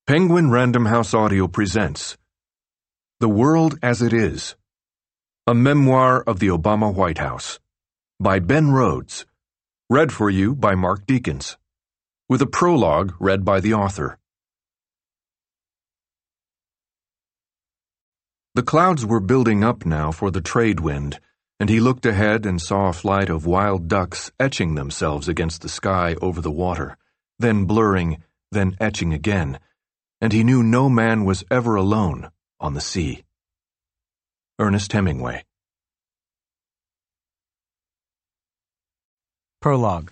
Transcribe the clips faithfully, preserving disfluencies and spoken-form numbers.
Penguin Random House Audio presents The World as It Is, a memoir of the Obama White House, by Ben Rhodes, read for you by Mark Deakins, with a prologue read by the author. The clouds were building up now for the trade wind, and he looked ahead and saw a flight of wild ducks etching themselves against the sky over the water, then blurring, then etching again, and he knew no man was ever alone on the sea. Ernest Hemingway. Prologue.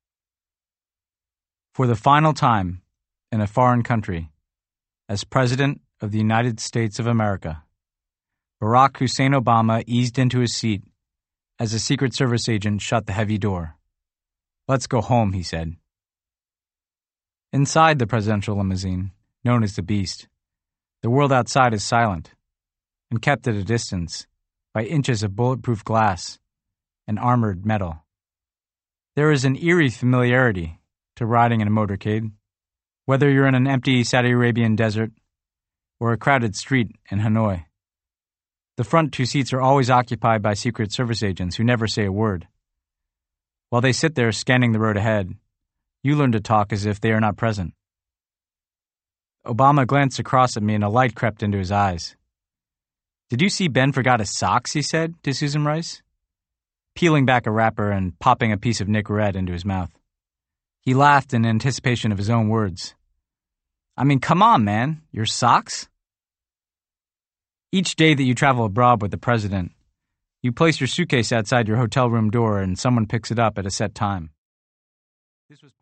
For the final time, in a foreign country, as President of the United States of America, Barack Hussein Obama eased into his seat as a Secret Service agent shut the heavy door. "Let's go home," he said. Inside the presidential limousine, known as the Beast, the world outside is silent and kept at a distance by inches of bulletproof glass and armored metal. There is an eerie familiarity to riding in a motorcade, whether you're in an empty Saudi Arabian desert or a crowded street in Hanoi. The front two seats are always occupied by Secret Service agents who never say a word. While they sit there scanning the road ahead, you learn to talk as if they are not present. Obama glanced across at me and a light crept into his eyes. "Did you see Ben forgot his socks?" he said to Susan Rice, peeling back a wrapper and popping a piece of Nicorette into his mouth. He laughed in anticipation of his own words. "I mean, come on, man, your socks?" Each day that you travel abroad with the president, you place your suitcase outside your hotel room door and someone picks it up at a set time. This was